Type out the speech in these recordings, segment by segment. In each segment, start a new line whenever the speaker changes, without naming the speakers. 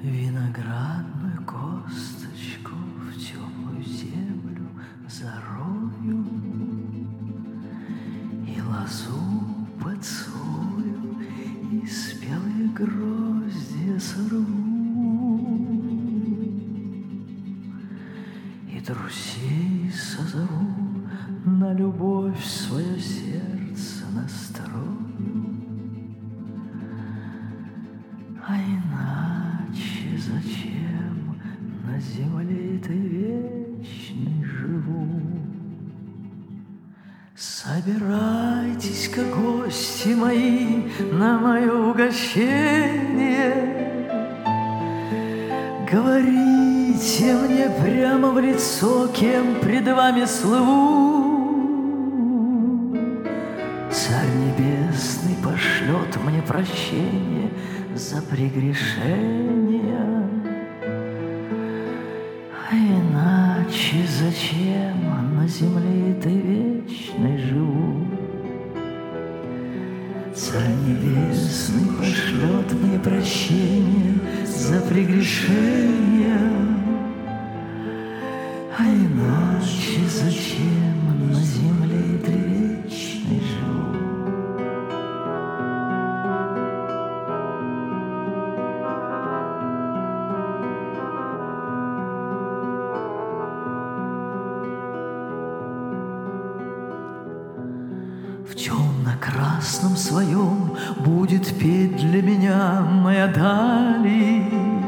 Виноградную косточку в теплую землю зарою и лозу поцелую, и спелые гроздья сорву, и друзей созову, на любовь свое сердце настрою. А иначе зачем на земле ты вечный живу? Собирайтесь-ка, гости мои, на мое угощение. Говорите мне прямо в лицо, кем пред вами слыву. Царь Небесный пошлет мне прощение за прегрешения. А иначе зачем на земле ты вечной живу? Царь Небесный пошлет мне прощение за прегрешения. А иначе зачем на земле ты вечной живу? В темно-красном своем будет петь для меня моя Дали.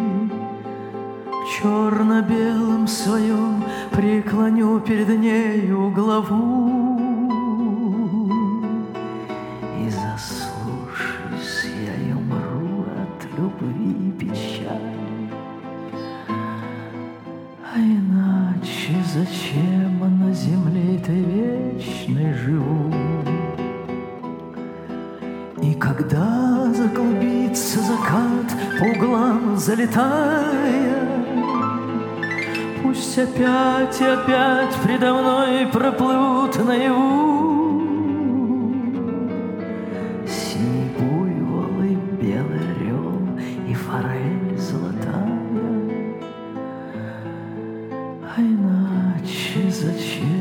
В черно-белом своем преклоню перед нею главу. И заслушаюсь я и умру от любви и печали. А иначе зачем на земле ты вечной живу? И когда заклубится закат, по углам залетая, пусть опять и опять предо мной проплывут наяву синий буйвол и белый орел и форель золотая. А иначе зачем